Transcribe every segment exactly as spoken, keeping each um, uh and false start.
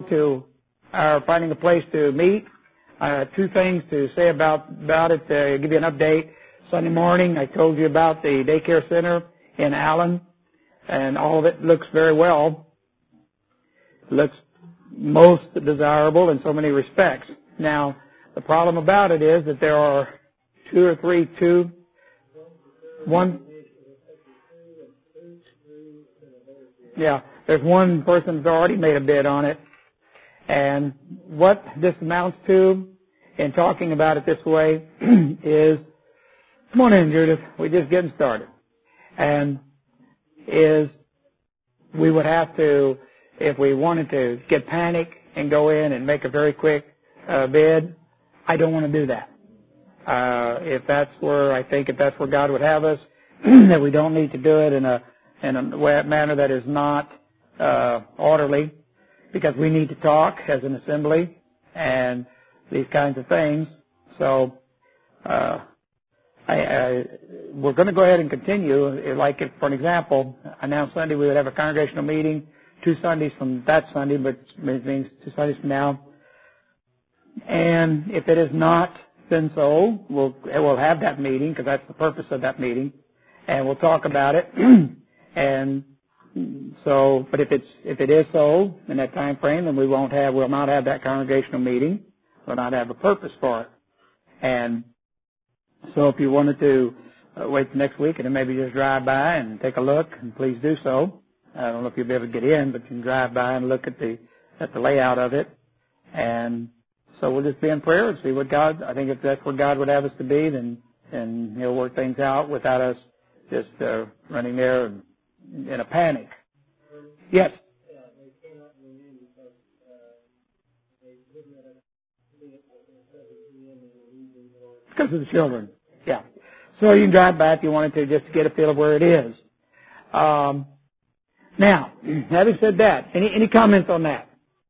to our finding a place to meet. Uh, two things to say about, about it, to give you an update. Sunday morning, I told you about the daycare center in Allen, and all of it looks very well. It looks most desirable in so many respects. Now, the problem about it is that there are two or three, two, one, yeah, there's one person that's already made a bid on it. And what this amounts to, in talking about it this way, is, come on in, Judith, we're just getting started. And is we would have to, if we wanted to get panic and go in and make a very quick uh, bid, I don't want to do that. Uh, if that's where, I think if that's where God would have us, that we don't need to do it in a, in a way, manner that is not uh, orderly, because we need to talk as an assembly and these kinds of things. So, uh, I, I, we're going to go ahead and continue. Like, if, for an example, announced Sunday we would have a congregational meeting, two Sundays from that Sunday, but it means two Sundays from now. And if it is not been so, we'll, we'll have that meeting, because that's the purpose of that meeting, and we'll talk about it. And so, but if it's, if it is so in that time frame, then we won't have, we'll not have that congregational meeting. We'll not have a purpose for it. And so if you wanted to uh, wait till next week and then maybe just drive by and take a look, and please do so. I don't know if you'll be able to get in, but you can drive by and look at the, at the layout of it. And so we'll just be in prayer and see what God, I think if that's where God would have us to be, then, then He'll work things out without us just uh, running there in, in a panic. Yes? Because of the children. Yeah. So you can drive by if you wanted to, just to get a feel of where it is. Um, now, having said that, any, any comments on that?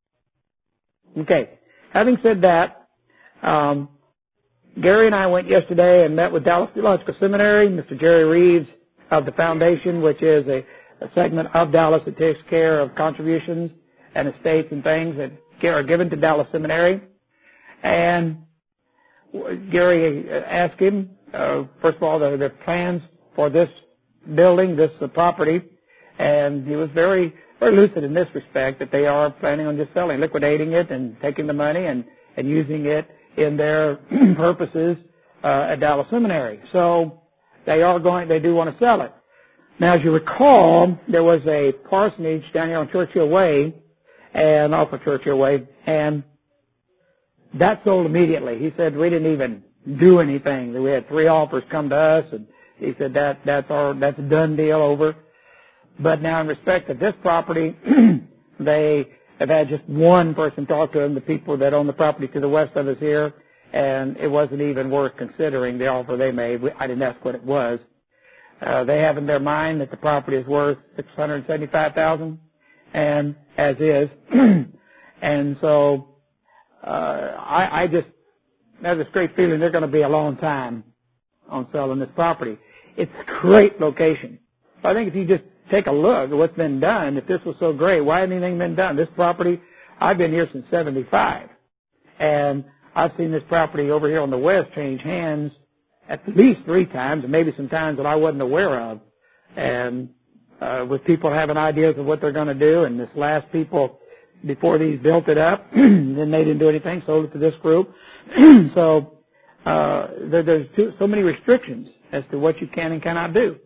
Okay. Having said that, um, Gary and I went yesterday and met with Dallas Theological Seminary, Mister Jerry Reeves of the Foundation, which is a, a segment of Dallas that takes care of contributions and estates and things that are given to Dallas Seminary. And Gary asked him, uh, first of all, the, the plans for this building, this uh, property, and he was very, very lucid in this respect, that they are planning on just selling, liquidating it and taking the money and, and using it in their purposes uh, at Dallas Seminary. So they are going, they do want to sell it. Now, as you recall, there was a parsonage down here on Churchill Way, and off of Churchill Way, and that sold immediately. He said we didn't even do anything. We had three offers come to us, and he said that that's our that's a done deal over. But now, in respect of this property, they have had just one person talk to them, the people that own the property to the west of us here, and it wasn't even worth considering the offer they made. I didn't ask what it was. Uh, they have in their mind that the property is worth six hundred seventy-five thousand dollars, and as is, and so. Uh, I, I just have this great feeling they're going to be a long time on selling this property. It's a great location. So I think if you just take a look at what's been done, if this was so great, why hasn't anything been done? This property, I've been here since seventy-five. And I've seen this property over here on the west change hands at least three times, and maybe some times that I wasn't aware of. And uh, with people having ideas of what they're going to do, and this last people before these built it up, then they didn't do anything, sold it to this group. So uh, there, there's too, so many restrictions as to what you can and cannot do.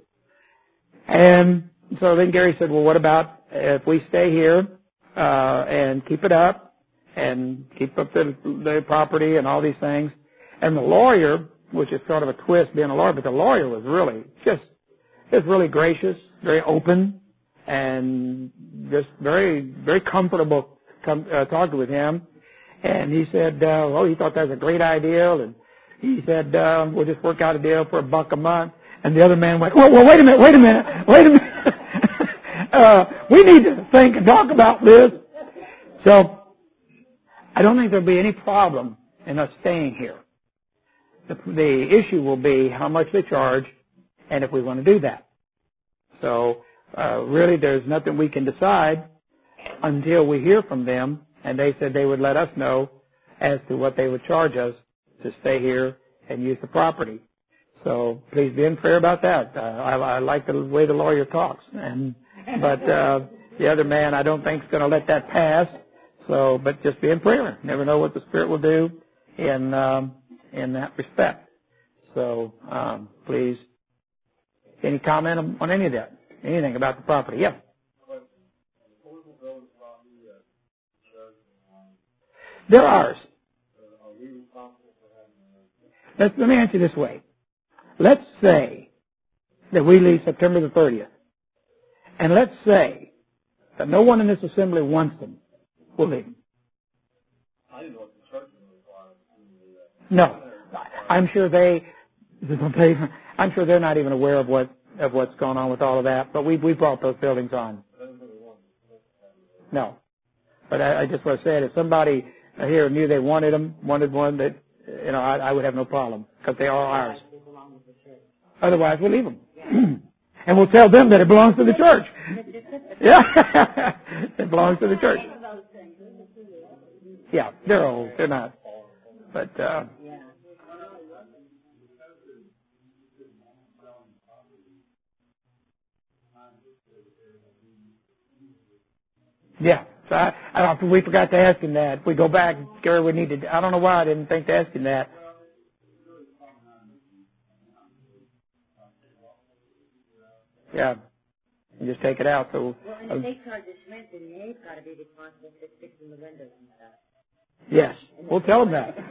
And so then Gary said, well, what about if we stay here uh, and keep it up and keep up the, the property and all these things? And the lawyer, which is sort of a twist being a lawyer, but the lawyer was really just, just really gracious, very open, and just very, very comfortable com- uh, talking with him. And he said, uh, oh, he thought that was a great idea. And he said, uh, we'll just work out a deal for a buck a month. And the other man went, well, well wait a minute, wait a minute, wait a minute. uh, we need to think and talk about this. So I don't think there'll be any problem in us staying here. The, the issue will be how much they charge and if we want to do that. So Uh, really, there's nothing we can decide until we hear from them and they said they would let us know as to what they would charge us to stay here and use the property. So please be in prayer about that. Uh, I, I like the way the lawyer talks, and but uh, the other man I don't think is going to let that pass. So, but just be in prayer. Never know what the Spirit will do in um, in that respect. So um, please, any comment on, on any of that? Anything about the property? Yeah. They're ours. Let's, let me answer this way. Let's say that we leave September the thirtieth. And let's say that no one in this assembly wants them. We'll leave them. No. I'm sure they, they, I'm sure they're not even aware of what, of what's going on with all of that, but we, we brought those buildings on. No. But I, I just want to say, if somebody here knew they wanted them, wanted one, that, you know, I, I would have no problem, because they are ours. Otherwise, we'll leave them. And we'll tell them that it belongs to the church. Yeah. It belongs to the church. Yeah, they're old. They're not. But, uh, yeah. So I, I don't know, we forgot to ask him that. If we go back, Gary, we need to, I don't know why I didn't think to ask him that. Yeah. And just take it out. So, well, and if they charge the Schmidt, then they've got to be responsible for fixing the windows and stuff. yes, we'll tell them that.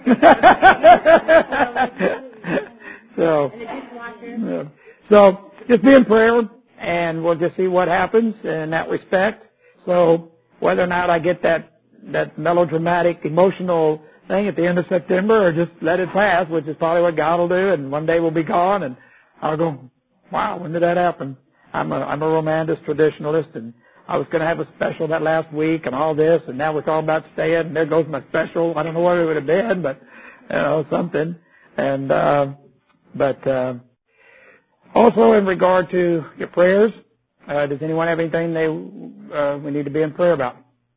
So, yeah. So just be in prayer, and we'll just see what happens in that respect. So whether or not I get that that melodramatic, emotional thing at the end of September, or just let it pass, which is probably what God will do, and one day we'll be gone, and I'll go, wow, when did that happen? I'm a I'm a romantic traditionalist, and I was going to have a special that last week and all this, and now we're talking about staying, and there goes my special. I don't know what it would have been, but, you know, something. And, uh, but, uh, also in regard to your prayers, uh, does anyone have anything they, uh, we need to be in prayer about?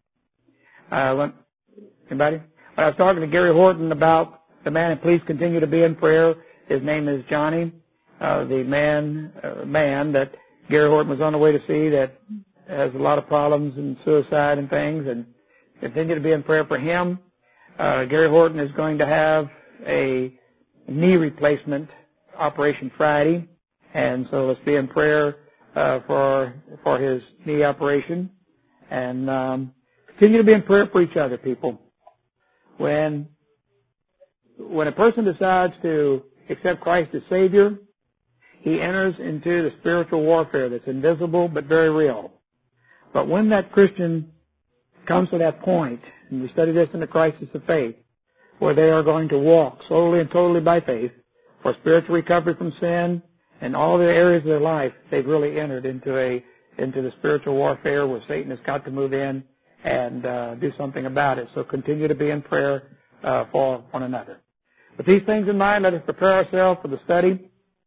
Uh, what, anybody? When I was talking to Gary Horton about the man, and please continue to be in prayer. His name is Johnny, uh, the man, uh, man that Gary Horton was on the way to see that has a lot of problems and suicide and things, and continue to be in prayer for him. Uh, Gary Horton is going to have a knee replacement operation Friday, and so let's be in prayer uh, for for his knee operation, and um, continue to be in prayer for each other, people. When when a person decides to accept Christ as Savior, he enters into the spiritual warfare that's invisible but very real. But when that Christian comes to that point, and we study this in the crisis of faith, where they are going to walk solely and totally by faith for spiritual recovery from sin and all the areas of their life, they've really entered into a into the spiritual warfare where Satan has got to move in and uh, do something about it. So continue to be in prayer uh, for one another. With these things in mind, let us prepare ourselves for the study.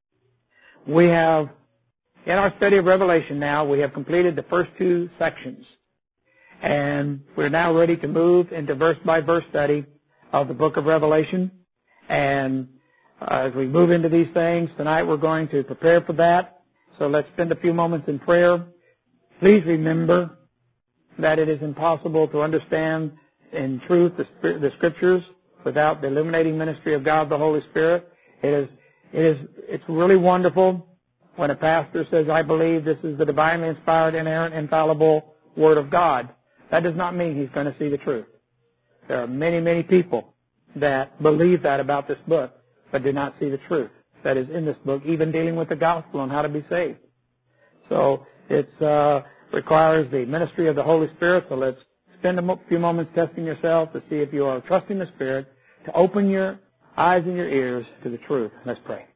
We have, in our study of Revelation now, we have completed the first two sections. And we're now ready to move into verse-by-verse study of the book of Revelation. And uh, as we move into these things, tonight we're going to prepare for that. So let's spend a few moments in prayer. Please remember that it is impossible to understand in truth the, the Scriptures without the illuminating ministry of God the Holy Spirit. It is, it is, it's really wonderful when a pastor says, I believe this is the divinely inspired, inerrant, infallible Word of God. That does not mean he's going to see the truth. There are many, many people that believe that about this book, but do not see the truth that is in this book, even dealing with the gospel on how to be saved. So it uh, requires the ministry of the Holy Spirit. So let's spend a few moments testing yourself to see if you are trusting the Spirit to open your eyes and your ears to the truth. Let's pray.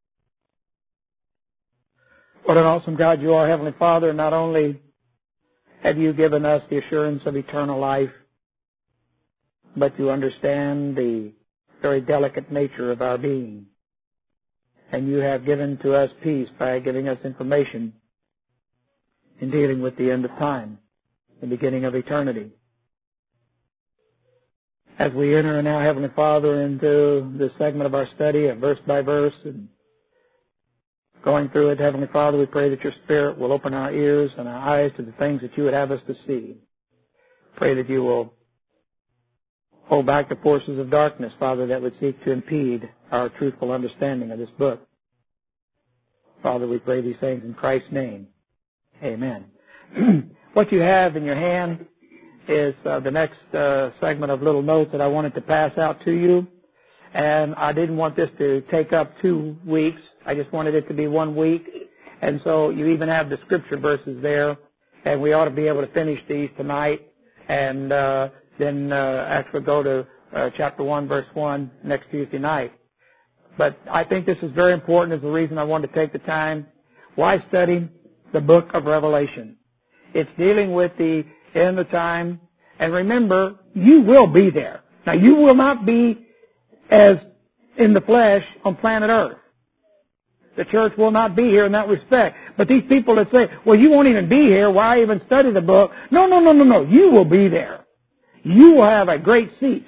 What an awesome God you are, Heavenly Father. Not only have you given us the assurance of eternal life, but to understand the very delicate nature of our being. And you have given to us peace by giving us information in dealing with the end of time, the beginning of eternity. As we enter now, Heavenly Father, into this segment of our study, verse by verse, and going through it, Heavenly Father, we pray that your Spirit will open our ears and our eyes to the things that you would have us to see. Pray that you will hold back the forces of darkness, Father, that would seek to impede our truthful understanding of this book. Father, we pray these things in Christ's name. Amen. What you have in your hand is uh, the next uh, segment of little notes that I wanted to pass out to you. And I didn't want this to take up two weeks. I just wanted it to be one week. And so you even have the scripture verses there. And we ought to be able to finish these tonight. And uh, then uh, actually go to uh, chapter one, verse one next Tuesday night. But I think this is very important. Is the reason I wanted to take the time. Why study the book of Revelation? It's dealing with the end of time. And remember, you will be there. Now, you will not be as in the flesh on planet Earth. The church will not be here in that respect. But these people that say, well, you won't even be here, why even study the book? No, no, no, no, no. You will be there. You will have a great seat.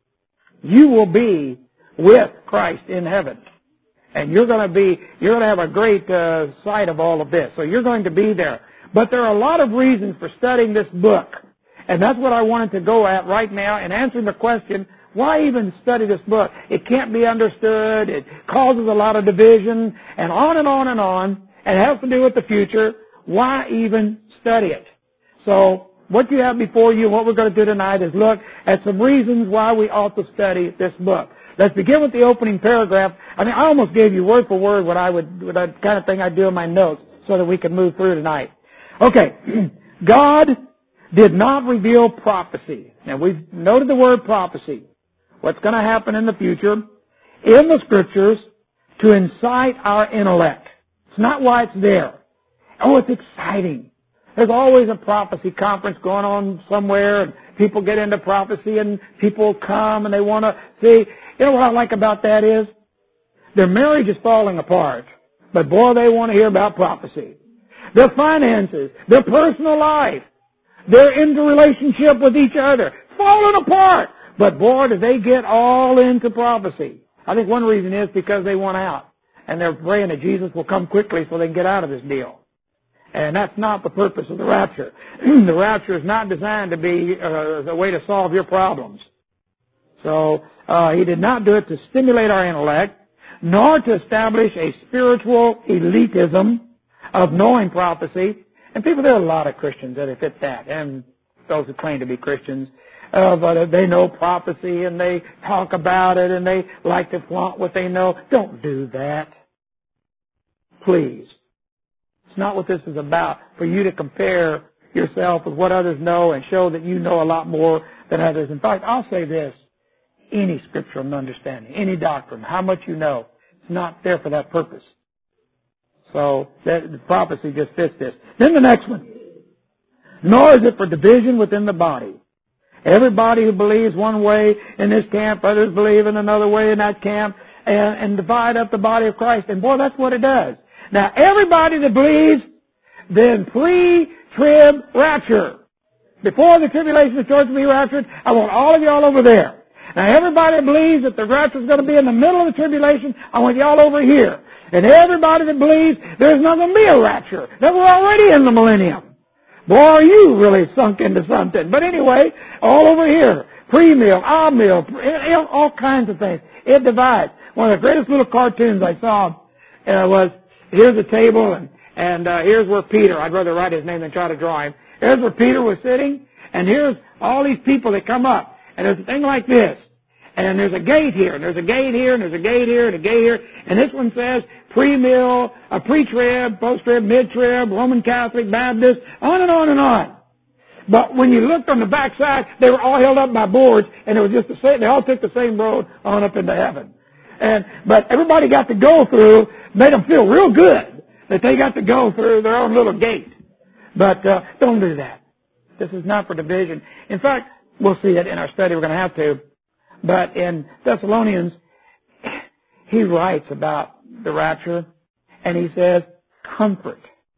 You will be with Christ in heaven. And you're going to be, you're going to have a great uh, sight of all of this. So you're going to be there. But there are a lot of reasons for studying this book. And that's what I wanted to go at right now and answering the question, why even study this book? It can't be understood. It causes a lot of division and on and on and on. And it has to do with the future. Why even study it? So what you have before you, what we're going to do tonight is look at some reasons why we ought to study this book. Let's begin with the opening paragraph. I mean, I almost gave you word for word what I would, what that kind of thing I do in my notes so that we can move through tonight. Okay. God did not reveal prophecy. Now we've noted the word prophecy. What's going to happen in the future in the scriptures to incite our intellect. It's not why it's there. Oh, it's exciting. There's always a prophecy conference going on somewhere and people get into prophecy and people come and they want to see. You know what I like about that is their marriage is falling apart, but boy, they want to hear about prophecy. Their finances, their personal life, their interrelationship with each other, falling apart. But boy, do they get all into prophecy. I think one reason is because they want out. And they're praying that Jesus will come quickly so they can get out of this deal. And that's not the purpose of the rapture. The rapture is not designed to be uh, a way to solve your problems. So, uh, he did not do it to stimulate our intellect, nor to establish a spiritual elitism of knowing prophecy. And people, there are a lot of Christians that fit that, and those who claim to be Christians. Uh, but they know prophecy and they talk about it and they like to flaunt what they know. Don't do that. Please. It's not what this is about, for you to compare yourself with what others know and show that you know a lot more than others. In fact, I'll say this. Any scriptural understanding, any doctrine, how much you know, it's not there for that purpose. So that, the prophecy just fits this. Then the next one. Nor is it for division within the body. Everybody who believes one way in this camp, others believe in another way in that camp, and, and divide up the body of Christ. And boy, that's what it does. Now, everybody that believes, then pre-trib rapture. Before the tribulation of the church will be raptured, I want all of y'all over there. Now, everybody that believes that the rapture is going to be in the middle of the tribulation, I want y'all over here. And everybody that believes there's not going to be a rapture, that we're already in the millennium. Boy, are you really sunk into something. But anyway, all over here. Pre-meal, ah-meal, all kinds of things. It divides. One of the greatest little cartoons I saw uh, was, here's a table and, and uh, here's where Peter, I'd rather write his name than try to draw him. Here's where Peter was sitting, and here's all these people that come up. And there's a thing like this. And there's a gate here, and there's a gate here, and there's a gate here, and a gate here. And this one says pre-mill, a pre-trib, post-trib, mid-trib, Roman Catholic, Baptist, on and on and on. But when you looked on the back side, they were all held up by boards, and it was just the same, they all took the same road on up into heaven. And, but everybody got to go through, made them feel real good that they got to go through their own little gate. But, uh, don't do that. This is not for division. In fact, we'll see it in our study. We're going to have to. But in Thessalonians, he writes about the rapture, and he says, comfort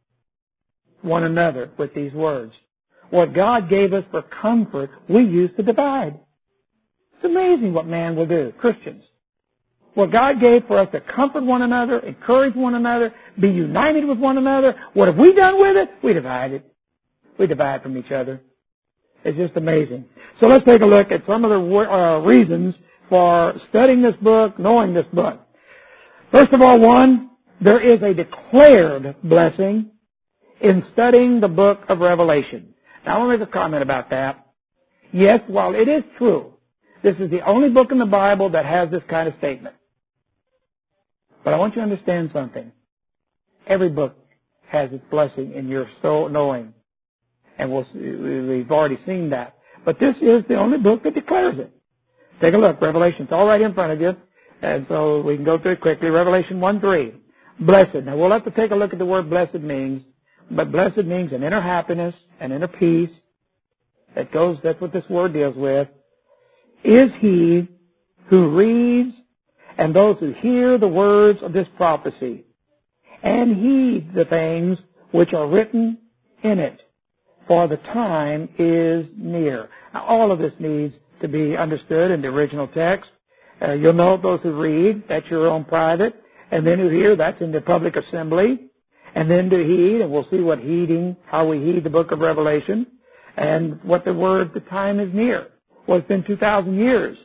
one another with these words. What God gave us for comfort, we use to divide. It's amazing what man will do, Christians. What God gave for us to comfort one another, encourage one another, be united with one another, what have we done with it? We divide it. We divide from each other. It's just amazing. So let's take a look at some of the uh, reasons for studying this book, knowing this book. First of all, one, there is a declared blessing in studying the book of Revelation. Now, I want to make a comment about that. Yes, while it is true, this is the only book in the Bible that has this kind of statement. But I want you to understand something. Every book has its blessing in your soul knowing. And we'll, we've already seen that. But this is the only book that declares it. Take a look. Revelation. It's all right in front of you. And so we can go through it quickly. Revelation one three. Blessed. Now we'll have to take a look at the word blessed means. But blessed means an inner happiness, an inner peace. That goes, that's what this word deals with. Is he who reads and those who hear the words of this prophecy and heed the things which are written in it, for the time is near. Now, all of this needs to be understood in the original text. Uh, you'll know those who read, that's your own private, and then who hear, that's in the public assembly, and then to heed, and we'll see what heeding, how we heed the book of Revelation, and what the word, the time is near. Well, it's been two thousand years.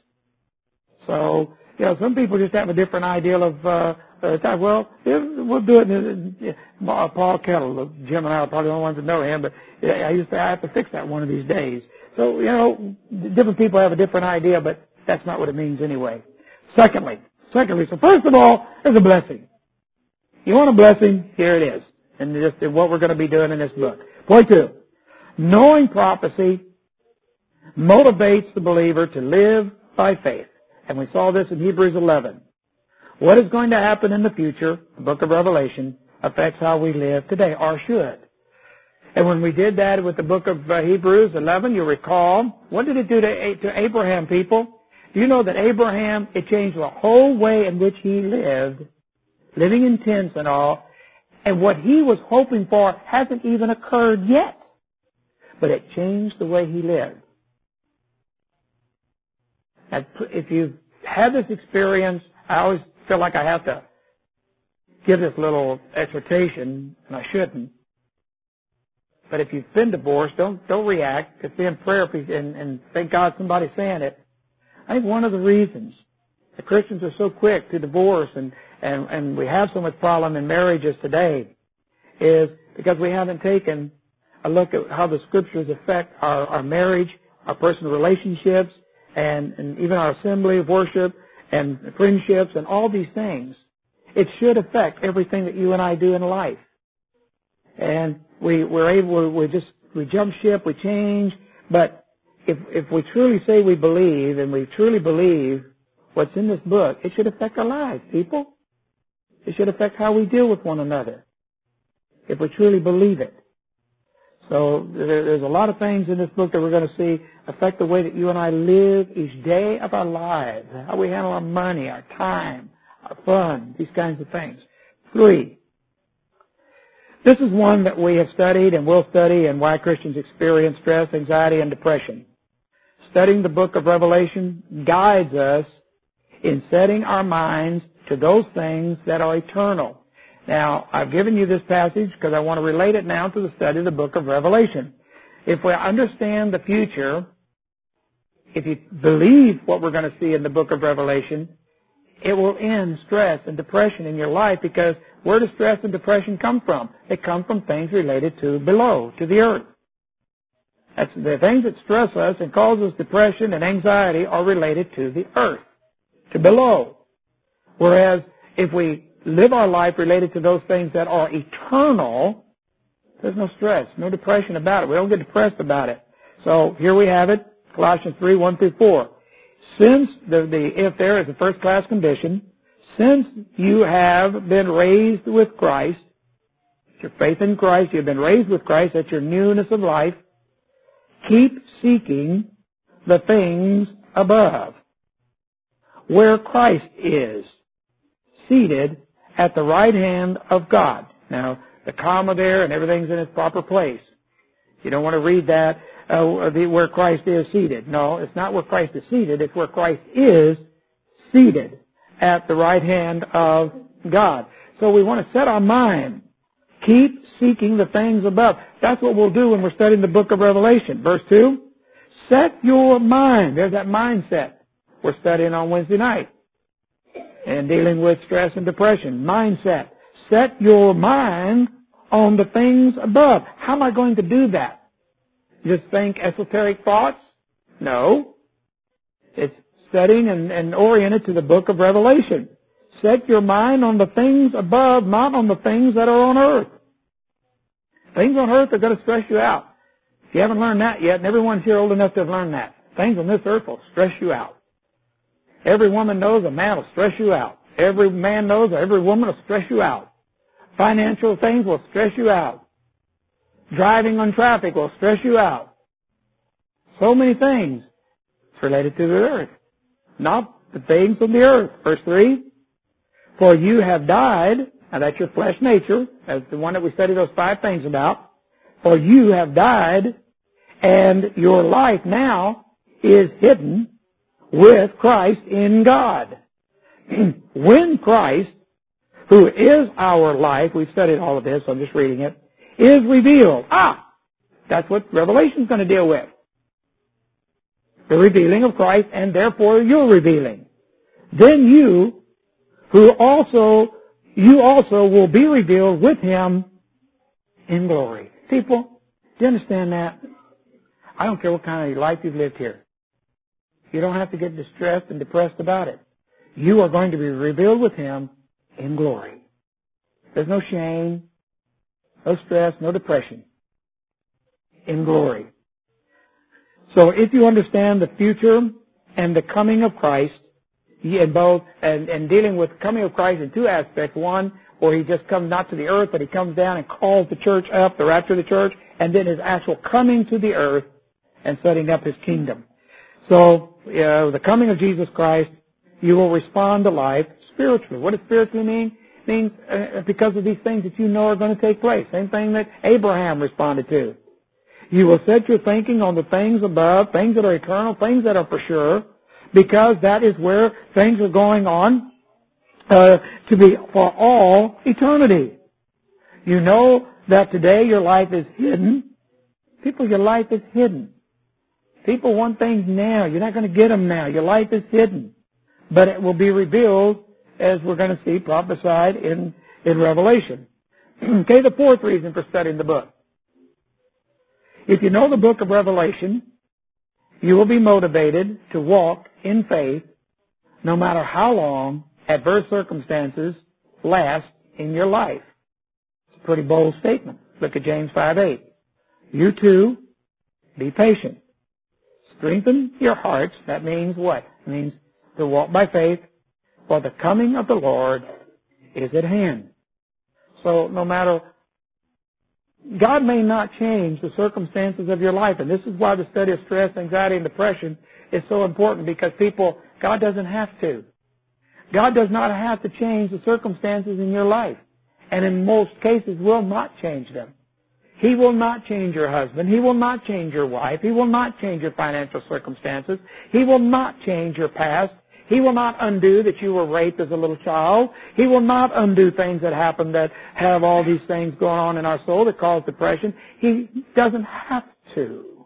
So, you know, some people just have a different idea of, uh, uh time. Well, we'll do it. In, uh, Paul Kettle, Jim and I are probably the only ones that know him, but I used to, I have to fix that one of these days. So, you know, different people have a different idea, but that's not what it means anyway. Secondly, secondly, so first of all, there's a blessing. You want a blessing? Here it is. And just what we're going to be doing in this book. Point two, knowing prophecy motivates the believer to live by faith. And we saw this in Hebrews eleven. What is going to happen in the future, the book of Revelation, affects how we live today, or should. And when we did that with the book of uh, Hebrews eleven, you recall, what did it do to, to Abraham, people? Do you know that Abraham, it changed the whole way in which he lived, living in tents and all, and what he was hoping for hasn't even occurred yet. But it changed the way he lived. And if you've had this experience, I always feel like I have to give this little exhortation, and I shouldn't. But if you've been divorced, don't don't react. Just be in prayer and, and thank God somebody's saying it. I think one of the reasons the Christians are so quick to divorce and, and, and we have so much problem in marriages today is because we haven't taken a look at how the Scriptures affect our, our marriage, our personal relationships, and, and even our assembly of worship and friendships and all these things. It should affect everything that you and I do in life. And we, we're able, we just, we jump ship, we change, but if, if we truly say we believe and we truly believe what's in this book, it should affect our lives, people. It should affect how we deal with one another. If we truly believe it. So there, there's a lot of things in this book that we're going to see affect the way that you and I live each day of our lives, how we handle our money, our time, our fun, these kinds of things. Three, this is one that we have studied and will study and why Christians experience stress, anxiety, and depression. Studying the book of Revelation guides us in setting our minds to those things that are eternal. Now, I've given you this passage because I want to relate it now to the study of the book of Revelation. If we understand the future, if you believe what we're going to see in the book of Revelation, it will end stress and depression in your life because where does stress and depression come from? They come from things related to below, to the earth. That's the things that stress us and cause us depression and anxiety are related to the earth, to below. Whereas if we live our life related to those things that are eternal, there's no stress, no depression about it. We don't get depressed about it. So here we have it, Colossians three, one through four. Since the, the if there is a first class condition, since you have been raised with Christ, your faith in Christ, you've been raised with Christ, that's your newness of life, Keep seeking the things above, where Christ is, seated at the right hand of God. Now, the comma there and everything's in its proper place. You don't want to read that, uh, the, where Christ is seated. No, it's not where Christ is seated. It's where Christ is seated at the right hand of God. So we want to set our mind. Keep seeking the things above. That's what we'll do when we're studying the book of Revelation. Verse two, set your mind. There's that mindset we're studying on Wednesday night. And dealing with stress and depression. Mindset. Set your mind on the things above. How am I going to do that? Just think esoteric thoughts? No. It's studying and, and oriented to the book of Revelation. Set your mind on the things above, not on the things that are on earth. Things on earth are going to stress you out. If you haven't learned that yet, and everyone's here old enough to have learned that, things on this earth will stress you out. Every woman knows a man will stress you out. Every man knows every woman will stress you out. Financial things will stress you out. Driving on traffic will stress you out. So many things. It's related to the earth. Not the things on the earth. Verse three. For you have died, now that's your flesh nature, that's the one that we studied those five things about. For you have died, and your life now is hidden with Christ in God. When Christ, who is our life, we've studied all of this, so I'm just reading it, is revealed. Ah! That's what Revelation's going to deal with. The revealing of Christ, and therefore your revealing. Then you, who also, you also will be revealed with Him in glory. People, do you understand that? I don't care what kind of life you've lived here. You don't have to get distressed and depressed about it. You are going to be revealed with Him in glory. There's no shame, no stress, no depression. In glory. So if you understand the future and the coming of Christ, in both, and, and dealing with the coming of Christ in two aspects. One, where He just comes not to the earth, but He comes down and calls the church up, the rapture of the church, and then His actual coming to the earth and setting up His kingdom. So, uh, the coming of Jesus Christ, you will respond to life spiritually. What does spiritually mean? It means uh, because of these things that you know are going to take place. Same thing that Abraham responded to. You will set your thinking on the things above, things that are eternal, things that are for sure, because that is where things are going on uh, to be for all eternity. You know that today your life is hidden. People, your life is hidden. People want things now. You're not going to get them now. Your life is hidden. But it will be revealed, as we're going to see prophesied in, in Revelation. Okay, the fourth reason for studying the book. If you know the book of Revelation, you will be motivated to walk in faith no matter how long adverse circumstances last in your life. It's a pretty bold statement. Look at James five eight. You too, be patient. Strengthen your hearts. That means what? It means to walk by faith, for the coming of the Lord is at hand. So no matter, God may not change the circumstances of your life, and this is why the study of stress, anxiety, and depression is so important, because people, God doesn't have to. God does not have to change the circumstances in your life, and in most cases will not change them. He will not change your husband. He will not change your wife. He will not change your financial circumstances. He will not change your past. He will not undo that you were raped as a little child. He will not undo things that happen that have all these things going on in our soul that cause depression. He doesn't have to.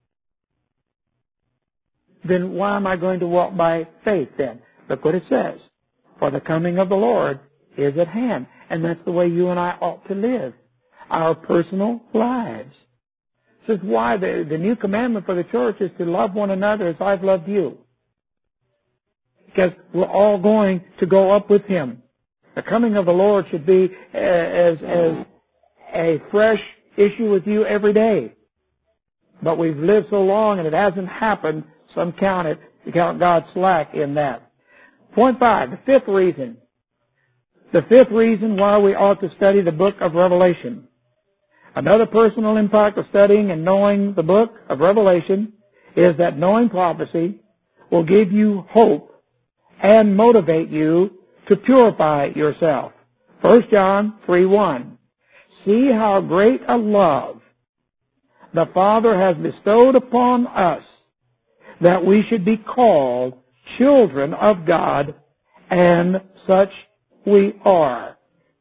Then why am I going to walk by faith then? Look what it says. For the coming of the Lord is at hand. And that's the way you and I ought to live our personal lives. This is why the, the new commandment for the church is to love one another as I've loved you. Because we're all going to go up with Him. The coming of the Lord should be as, as a fresh issue with you every day. But we've lived so long and it hasn't happened, some count it, to count God's slack in that. Point five, the fifth reason. The fifth reason why we ought to study the book of Revelation. Another personal impact of studying and knowing the book of Revelation is that knowing prophecy will give you hope and motivate you to purify yourself. First John three one. See how great a love the Father has bestowed upon us, that we should be called children of God, and such we are.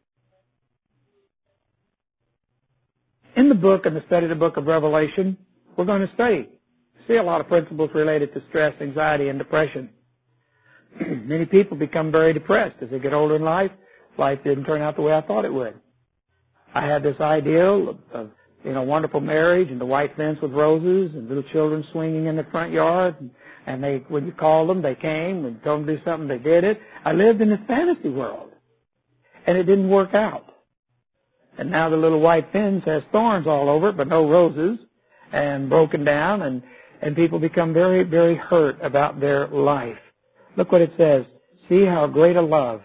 In the book and the study of the book of Revelation, we're going to study, see a lot of principles related to stress, anxiety, and depression. Many people become very depressed as they get older in life. Life didn't turn out the way I thought it would. I had this ideal of, of you know, wonderful marriage and the white fence with roses and little children swinging in the front yard. And, and they, when you called them, they came. When you told them to do something, they did it. I lived in this fantasy world. And it didn't work out. And now the little white fence has thorns all over it, but no roses, and broken down, and, and people become very, very hurt about their life. Look what it says. See how great a love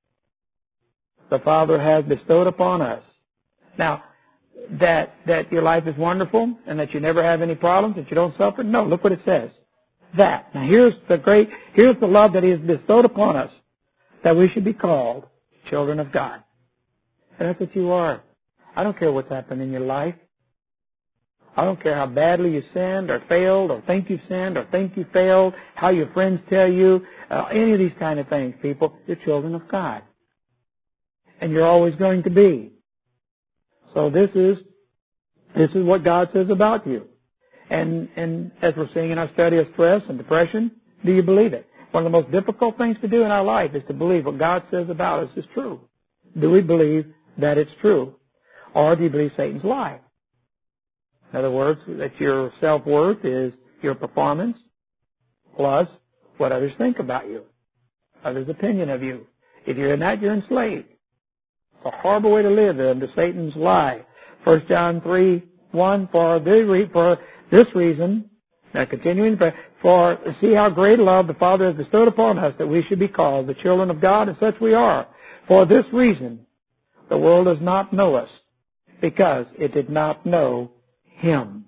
the Father has bestowed upon us. Now, that, that your life is wonderful and that you never have any problems, that you don't suffer? No, look what it says. That. Now here's the great, here's the love that He has bestowed upon us, that we should be called children of God. And that's what you are. I don't care what's happened in your life. I don't care how badly you sinned or failed or think you sinned or think you failed, how your friends tell you, uh, any of these kind of things, people. You're children of God. And you're always going to be. So this is, this is what God says about you. And, and as we're seeing in our study of stress and depression, do you believe it? One of the most difficult things to do in our life is to believe what God says about us is true. Do we believe that it's true? Or do you believe Satan's lie? In other words, that your self-worth is your performance plus what others think about you, others' opinion of you. If you're in that, you're enslaved. It's a horrible way to live under Satan's lie. First John three one, for this, for this reason, now continuing, for see how great love the Father has bestowed upon us, that we should be called the children of God, and such we are. For this reason, the world does not know us, because it did not know Him.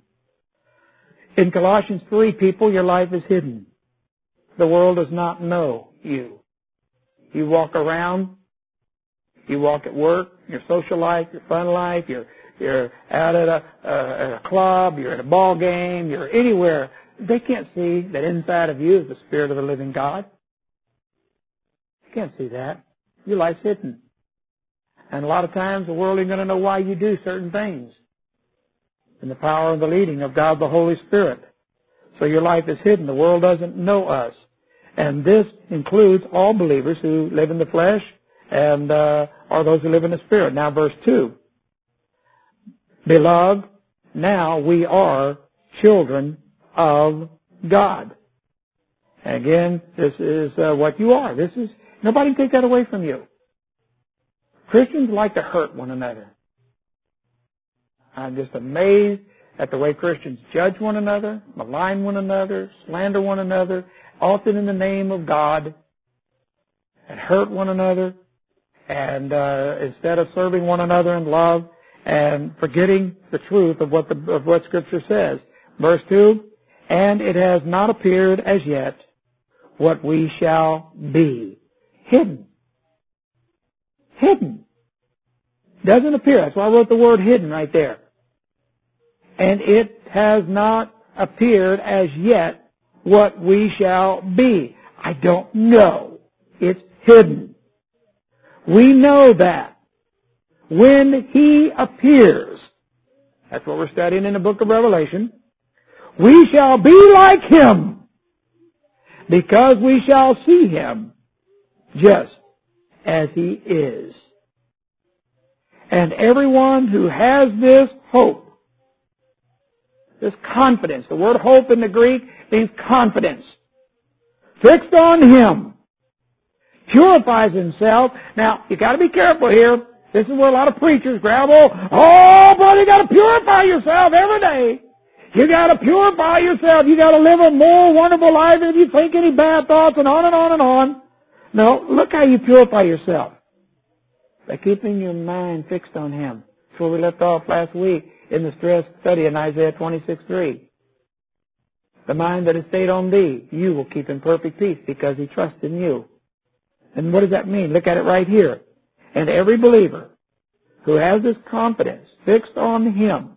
In Colossians three, people, your life is hidden. The world does not know you. You walk around, you walk at work, your social life, your fun life, you're, you're out at a, uh, at a club, you're at a ball game, you're anywhere. They can't see that inside of you is the Spirit of the living God. You can't see that. Your life's hidden. And a lot of times the world ain't going to know why you do certain things. In the power of the leading of God the Holy Spirit. So your life is hidden. The world doesn't know us. And this includes all believers who live in the flesh and uh, or those who live in the Spirit. Now verse two. Beloved, now we are children of God. And again, this is uh, what you are. This is, nobody can take that away from you. Christians like to hurt one another. I'm just amazed at the way Christians judge one another, malign one another, slander one another, often in the name of God, and hurt one another, and uh, instead of serving one another in love and forgetting the truth of what the of what Scripture says. Verse two, and it has not appeared as yet what we shall be. Hidden. Hidden. Doesn't appear. That's why I wrote the word hidden right there. And it has not appeared as yet what we shall be. I don't know. It's hidden. We know that when He appears, that's what we're studying in the book of Revelation, we shall be like Him, because we shall see Him just as He is. And everyone who has this hope, this confidence, the word hope in the Greek means confidence, fixed on Him, purifies himself. Now, you got to be careful here. This is where a lot of preachers grab, oh, oh, brother, you got to purify yourself every day. You got to purify yourself. You got to live a more wonderful life if you think any bad thoughts, and on and on and on. No, look how you purify yourself. By keeping your mind fixed on Him. That's where we left off last week in the stress study in Isaiah twenty-six three. The mind that is stayed on thee, you will keep in perfect peace because he trusts in you. And what does that mean? Look at it right here. And every believer who has this confidence fixed on him,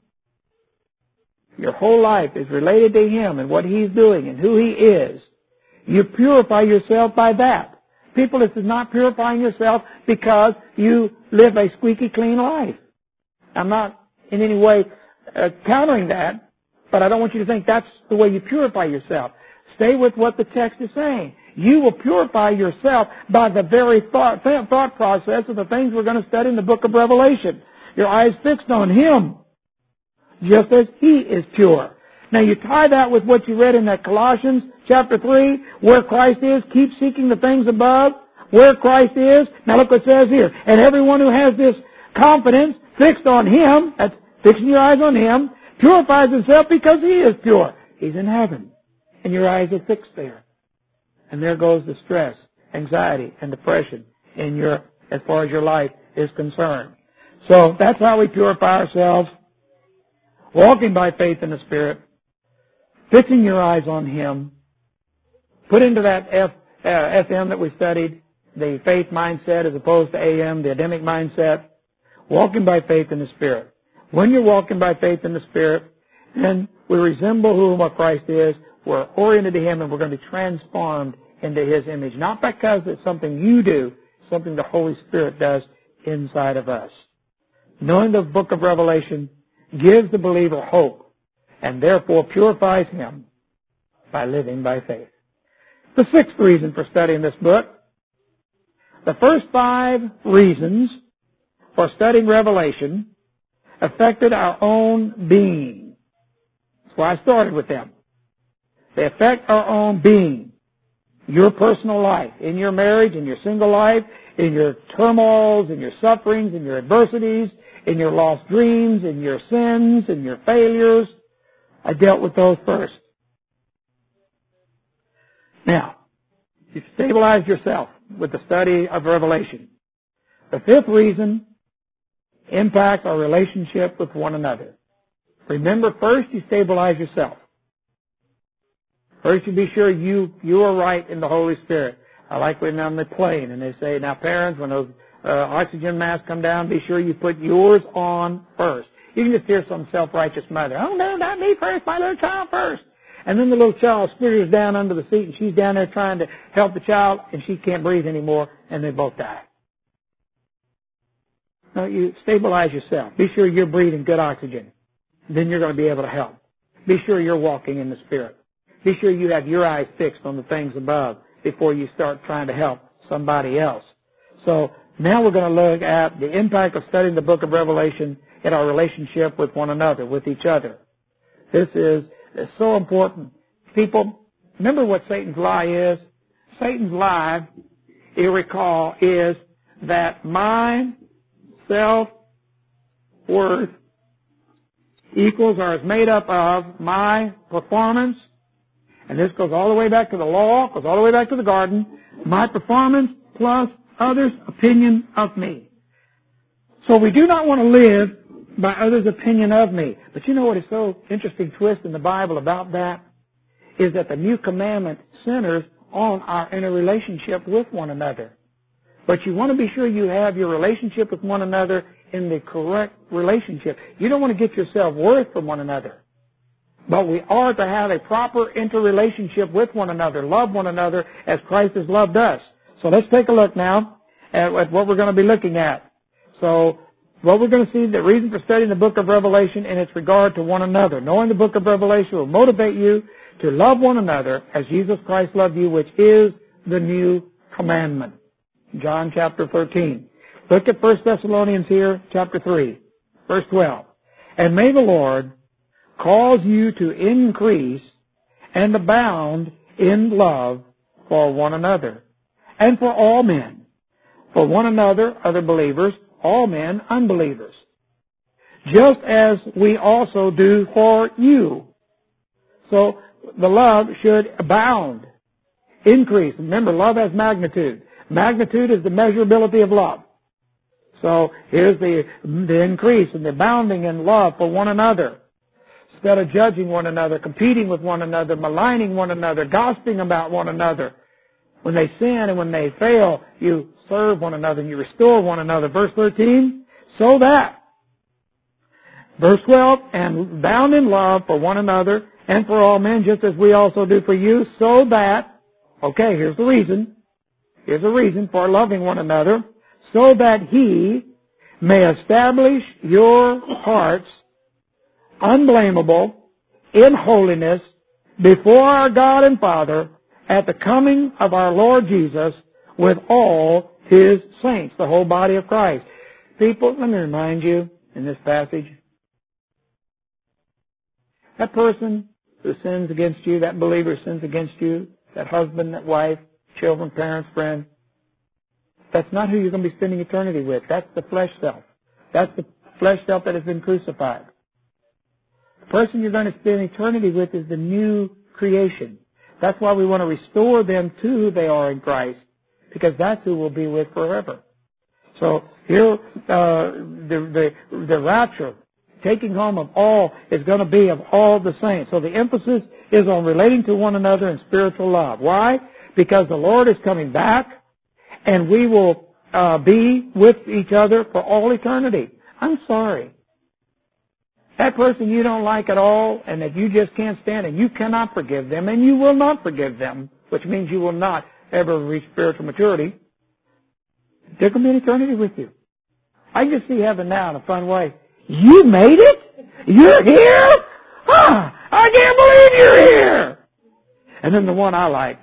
your whole life is related to him and what he's doing and who he is, you purify yourself by that. People, this is not purifying yourself because you live a squeaky clean life. I'm not in any way uh, countering that, but I don't want you to think that's the way you purify yourself. Stay with what the text is saying. You will purify yourself by the very thought, thought process of the things we're going to study in the book of Revelation. Your eyes fixed on him, just as he is pure. Now you tie that with what you read in that Colossians chapter three, where Christ is, keep seeking the things above, where Christ is. Now look what it says here. And everyone who has this confidence fixed on him, that's fixing your eyes on him, purifies himself because he is pure. He's in heaven. And your eyes are fixed there. And there goes the stress, anxiety, and depression in your, as far as your life is concerned. So that's how we purify ourselves. Walking by faith in the Spirit, fixing your eyes on him, put into that F, uh, F M that we studied, the faith mindset as opposed to A M, the Adamic mindset, walking by faith in the Spirit. When you're walking by faith in the Spirit, then we resemble who and what Christ is, we're oriented to him, and we're going to be transformed into his image. Not because it's something you do, something the Holy Spirit does inside of us. Knowing the book of Revelation gives the believer hope and therefore purifies him by living by faith. The sixth reason for studying this book. The first five reasons for studying Revelation affected our own being. That's why I started with them. They affect our own being. Your personal life, in your marriage, in your single life, in your turmoils, in your sufferings, in your adversities, in your lost dreams, in your sins, in your failures. I dealt with those first. Now, you've stabilized yourself with the study of Revelation. The fifth reason impacts our relationship with one another. Remember, first you stabilize yourself. First you be sure you, you are right in the Holy Spirit. I like when on the plane and they say, now parents, when those uh, oxygen masks come down, be sure you put yours on first. You can just hear some self-righteous mother, oh no, not me first, my little child first. And then the little child squeals down under the seat and she's down there trying to help the child and she can't breathe anymore and they both die. No, you stabilize yourself. Be sure you're breathing good oxygen. Then you're going to be able to help. Be sure you're walking in the Spirit. Be sure you have your eyes fixed on the things above before you start trying to help somebody else. So now we're going to look at the impact of studying the book of Revelation in our relationship with one another, with each other. This is, is so important. People, remember what Satan's lie is? Satan's lie, you recall, is that my self-worth equals or is made up of my performance. And this goes all the way back to the law, goes all the way back to the garden. My performance plus others' opinion of me. So we do not want to live by others' opinion of me. But you know what is so interesting twist in the Bible about that? Is that the new commandment centers on our inner relationship with one another. But you want to be sure you have your relationship with one another in the correct relationship. You don't want to get yourself worth from one another. But we are to have a proper interrelationship with one another, love one another as Christ has loved us. So let's take a look now at, at what we're going to be looking at. So what we're going to see, the reason for studying the book of Revelation in its regard to one another. Knowing the book of Revelation will motivate you to love one another as Jesus Christ loved you, which is the new commandment. John chapter thirteen. Look at First Thessalonians here, chapter three, verse twelve. And may the Lord cause you to increase and abound in love for one another and for all men, for one another, other believers, all men, unbelievers, just as we also do for you. So the love should abound, increase. Remember, love has magnitude. Magnitude is the measurability of love. So here's the, the increase and the abounding in love for one another. Instead of judging one another, competing with one another, maligning one another, gossiping about one another. When they sin and when they fail, you serve one another and you restore one another. Verse thirteen, so that. Verse twelve, and bound in love for one another and for all men, just as we also do for you, so that, okay, here's the reason. Here's a reason for loving one another, so that He may establish your hearts unblameable in holiness before our God and Father at the coming of our Lord Jesus with all His saints, the whole body of Christ. People, let me remind you in this passage, that person who sins against you, that believer who sins against you, that husband, that wife, children, parents, friend, that's not who you're going to be spending eternity with. That's the flesh self. That's the flesh self that has been crucified. The person you're going to spend eternity with is the new creation. That's why we want to restore them to who they are in Christ, because that's who we'll be with forever. So here, uh, the, the, the rapture, taking home of all, is going to be of all the saints. So the emphasis is on relating to one another in spiritual love. Why? Because the Lord is coming back, and we will uh, be with each other for all eternity. I'm sorry. That person you don't like at all and that you just can't stand and you cannot forgive them and you will not forgive them, which means you will not ever reach spiritual maturity, they're going to be in eternity with you. I can just see heaven now in a fun way. You made it? You're here? Huh, I can't believe you're here. And then the one I like.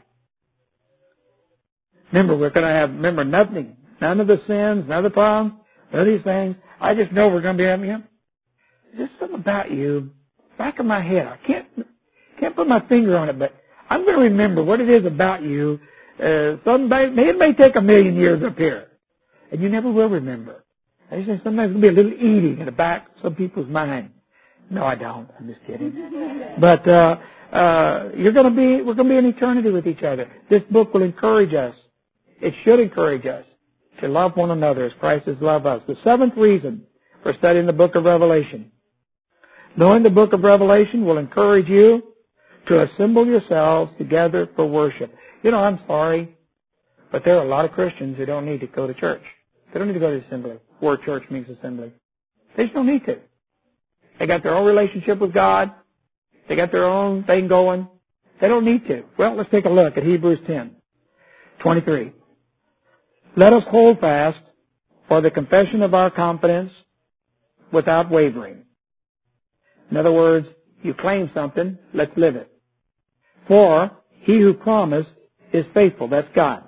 Remember, we're going to have, remember, nothing, none of the sins, none of the problems, none of these things. I just know we're going to be having Him. There's something about you, back of my head. I can't can't put my finger on it, but I'm going to remember what it is about you. Uh, someday, it may take a million years up here, and you never will remember. I just say sometimes there's going to be a little eating in the back of some people's mind. No, I don't. I'm just kidding. But uh, uh, you're going to be, we're going to be in eternity with each other. This book will encourage us. It should encourage us to love one another as Christ has loved us. The seventh reason for studying the book of Revelation. Knowing the book of Revelation will encourage you to assemble yourselves together for worship. You know, I'm sorry, but there are a lot of Christians who don't need to go to church. They don't need to go to assembly. Word church means assembly. They just don't need to. They got their own relationship with God. They got their own thing going. They don't need to. Well, let's take a look at Hebrews ten, twenty-three. Let us hold fast for the confession of our confidence without wavering. In other words, you claim something, let's live it. For He who promised is faithful, that's God.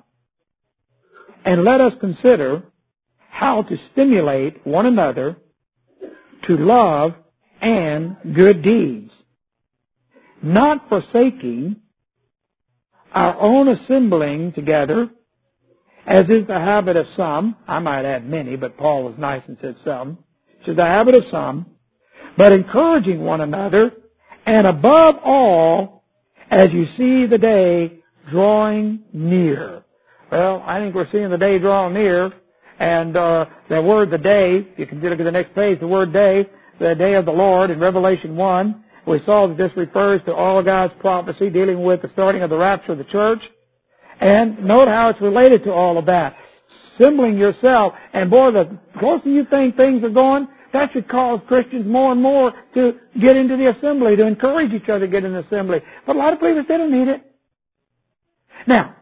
And let us consider how to stimulate one another to love and good deeds, not forsaking our own assembling together, as is the habit of some. I might add many, but Paul was nice and said some. Which is the habit of some, but encouraging one another, and above all, as you see the day drawing near. Well, I think we're seeing the day drawing near, and uh, the word the day, you can look at the next page, the word day, the day of the Lord in Revelation one, we saw that this refers to all God's prophecy dealing with the starting of the rapture of the church. And note how it's related to all of that. Assembling yourself, and boy, the closer you think things are going, that should cause Christians more and more to get into the assembly, to encourage each other to get in the assembly. But a lot of believers, they don't need it. Now,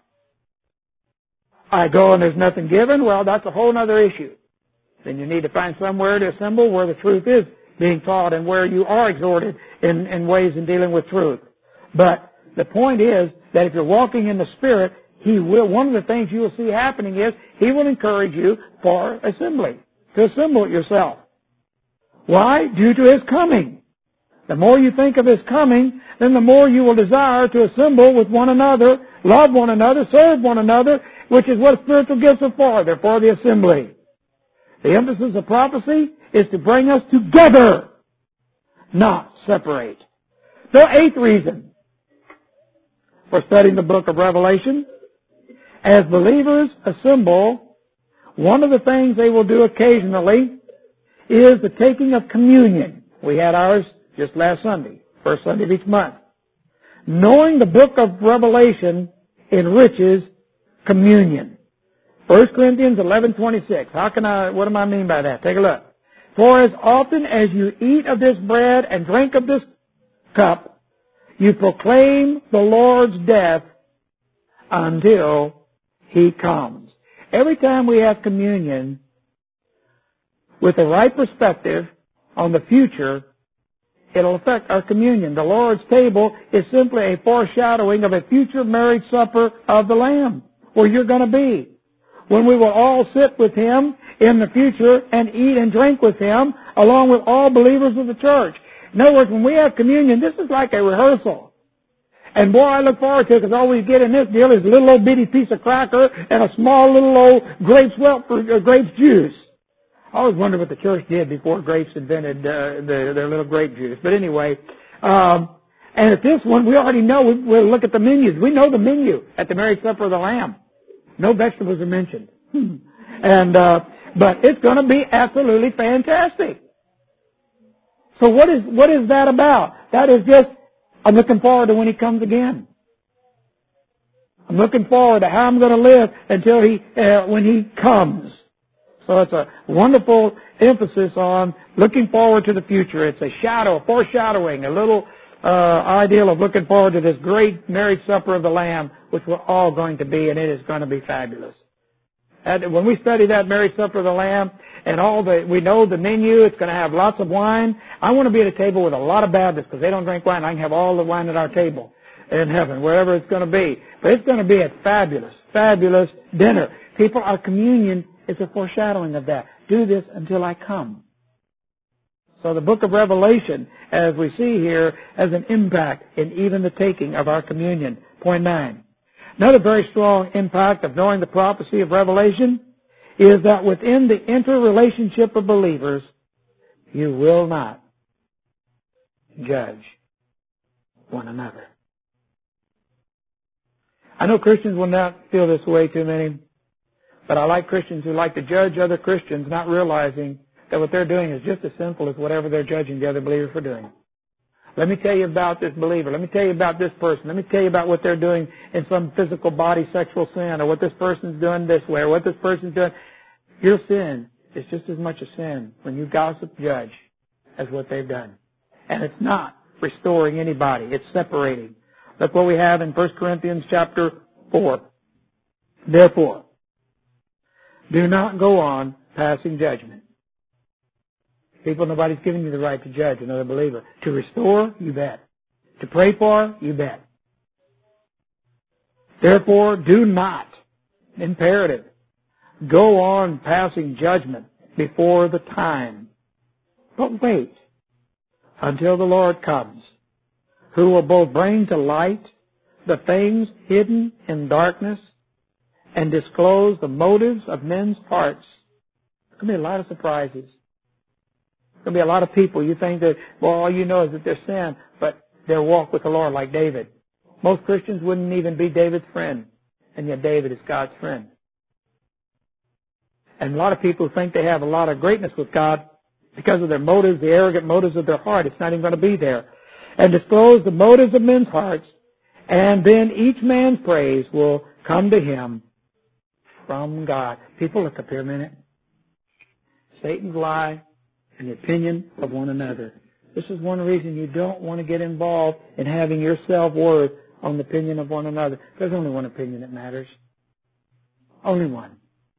I go and there's nothing given, well, that's a whole other issue. Then you need to find somewhere to assemble where the truth is being taught and where you are exhorted in, in ways in dealing with truth. But the point is that if you're walking in the Spirit, He will, one of the things you will see happening is He will encourage you for assembly, to assemble yourself. Why? Due to His coming. The more you think of His coming, then the more you will desire to assemble with one another, love one another, serve one another, which is what spiritual gifts are for. They're for the assembly. The emphasis of prophecy is to bring us together, not separate. The eighth reason for studying the book of Revelation, as believers assemble, one of the things they will do occasionally is the taking of communion. We had ours just last Sunday, first Sunday of each month. Knowing the book of Revelation enriches communion. First Corinthians eleven twenty-six. How can I, what do I mean by that? Take a look. For as often as you eat of this bread and drink of this cup, you proclaim the Lord's death until He comes. Every time we have communion with the right perspective on the future, it'll affect our communion. The Lord's table is simply a foreshadowing of a future marriage supper of the Lamb, where you're going to be, when we will all sit with Him in the future and eat and drink with Him, along with all believers of the church. In other words, when we have communion, this is like a rehearsal. And boy, I look forward to it, because all we get in this deal is a little old bitty piece of cracker and a small little old grapes, well, uh, grapes juice. I always wondered what the church did before grapes invented uh, the, their little grape juice. But anyway, um, and at this one, we already know, we, we'll look at the menus. We know the menu at the marriage supper of the Lamb. No vegetables are mentioned. and, uh, but it's going to be absolutely fantastic. So what is, what is that about? That is just, I'm looking forward to when He comes again. I'm looking forward to how I'm going to live until He, uh, when He comes. So it's a wonderful emphasis on looking forward to the future. It's a shadow, a foreshadowing, a little uh, ideal of looking forward to this great marriage supper of the Lamb, which we're all going to be, and it is going to be fabulous. And when we study that marriage supper of the Lamb, and all the, we know the menu, it's going to have lots of wine. I want to be at a table with a lot of Baptists, because they don't drink wine. I can have all the wine at our table in heaven, wherever it's going to be. But it's going to be a fabulous, fabulous dinner. People, our communion is a foreshadowing of that. Do this until I come. So the book of Revelation, as we see here, has an impact in even the taking of our communion. Point nine. Another very strong impact of knowing the prophecy of Revelation is that within the interrelationship of believers, you will not judge one another. I know Christians will not feel this way, too many, but I like Christians who like to judge other Christians, not realizing that what they're doing is just as simple as whatever they're judging the other believer for doing. Let me tell you about this believer. Let me tell you about this person. Let me tell you about what they're doing in some physical body sexual sin, or what this person's doing this way, or what this person's doing. Your sin is just as much a sin when you gossip, judge, as what they've done. And it's not restoring anybody. It's separating. Look what we have in First Corinthians chapter four. Therefore, do not go on passing judgment. People, nobody's giving you the right to judge another believer. To restore, you bet. To pray for, you bet. Therefore, do not, imperative, go on passing judgment before the time. But wait until the Lord comes, who will both bring to light the things hidden in darkness and disclose the motives of men's hearts. There's going to be a lot of surprises. There'll be a lot of people. You think that, well, all you know is that they're sin, but they'll walk with the Lord like David. Most Christians wouldn't even be David's friend, and yet David is God's friend. And a lot of people think they have a lot of greatness with God because of their motives, the arrogant motives of their heart. It's not even going to be there. And disclose the motives of men's hearts, and then each man's praise will come to him from God. People, look up here a minute. Satan's lie and the opinion of one another. This is one reason you don't want to get involved in having your self-worth on the opinion of one another. There's only one opinion that matters. Only one.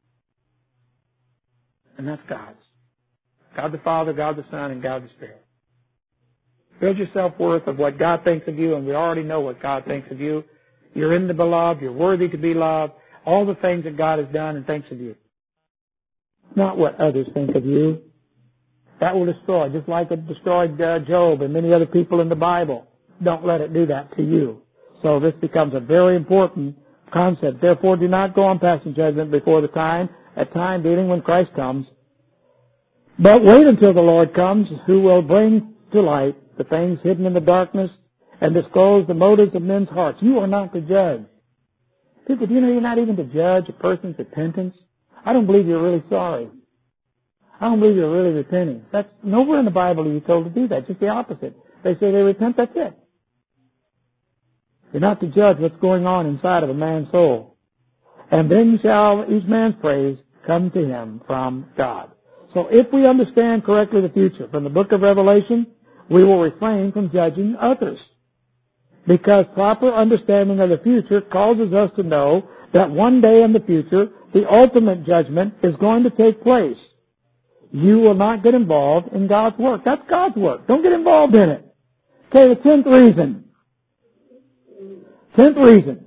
And that's God's. God the Father, God the Son, and God the Spirit. Build your self-worth of what God thinks of you, and we already know what God thinks of you. You're in the beloved. You're worthy to be loved. All the things that God has done and thinks of you. Not what others think of you. That will destroy, just like it destroyed uh, Job and many other people in the Bible. Don't let it do that to you. So this becomes a very important concept. Therefore, do not go on passing judgment before the time, at time being when Christ comes. But wait until the Lord comes, who will bring to light the things hidden in the darkness and disclose the motives of men's hearts. You are not to judge. People, do you know you're not even to judge a person's repentance I don't believe you're really sorry. I don't believe you're really repenting. That's nowhere in the Bible are you told to do that. Just the opposite. They say they repent, that's it. You're not to judge what's going on inside of a man's soul. And then shall each man's praise come to him from God. So if we understand correctly the future from the book of Revelation, we will refrain from judging others. Because proper understanding of the future causes us to know that one day in the future, the ultimate judgment is going to take place. You will not get involved in God's work. That's God's work. Don't get involved in it. Okay, the tenth reason. Tenth reason.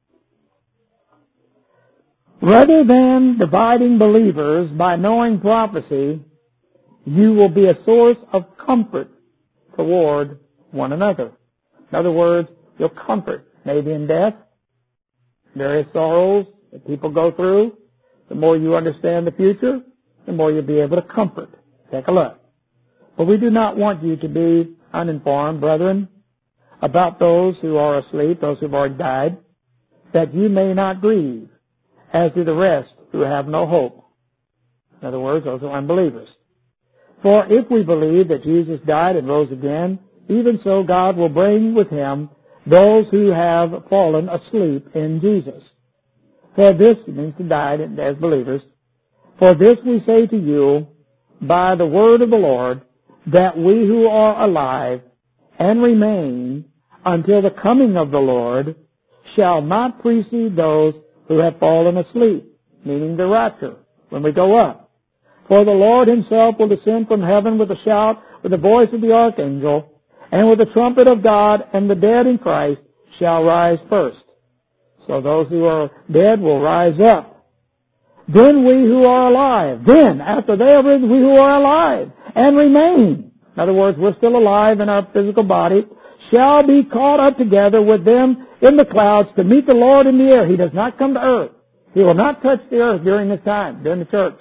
Rather than dividing believers by knowing prophecy, you will be a source of comfort toward one another. In other words, you'll comfort, maybe in death, various sorrows that people go through. The more you understand the future, the more you'll be able to comfort. Take a look. But we do not want you to be uninformed, brethren, about those who are asleep, those who have already died, that you may not grieve, as do the rest who have no hope. In other words, those who are unbelievers. For if we believe that Jesus died and rose again, even so God will bring with him those who have fallen asleep in Jesus. For this, it means to die as believers, for this we say to you by the word of the Lord, that we who are alive and remain until the coming of the Lord shall not precede those who have fallen asleep, meaning the rapture, when we go up. For the Lord himself will descend from heaven with a shout, with the voice of the archangel, and with the trumpet of God, and the dead in Christ shall rise first. So those who are dead will rise up. Then we who are alive, then, after they have risen, we who are alive and remain, in other words, we're still alive in our physical body, shall be caught up together with them in the clouds to meet the Lord in the air. He does not come to earth. He will not touch the earth during this time, during the church.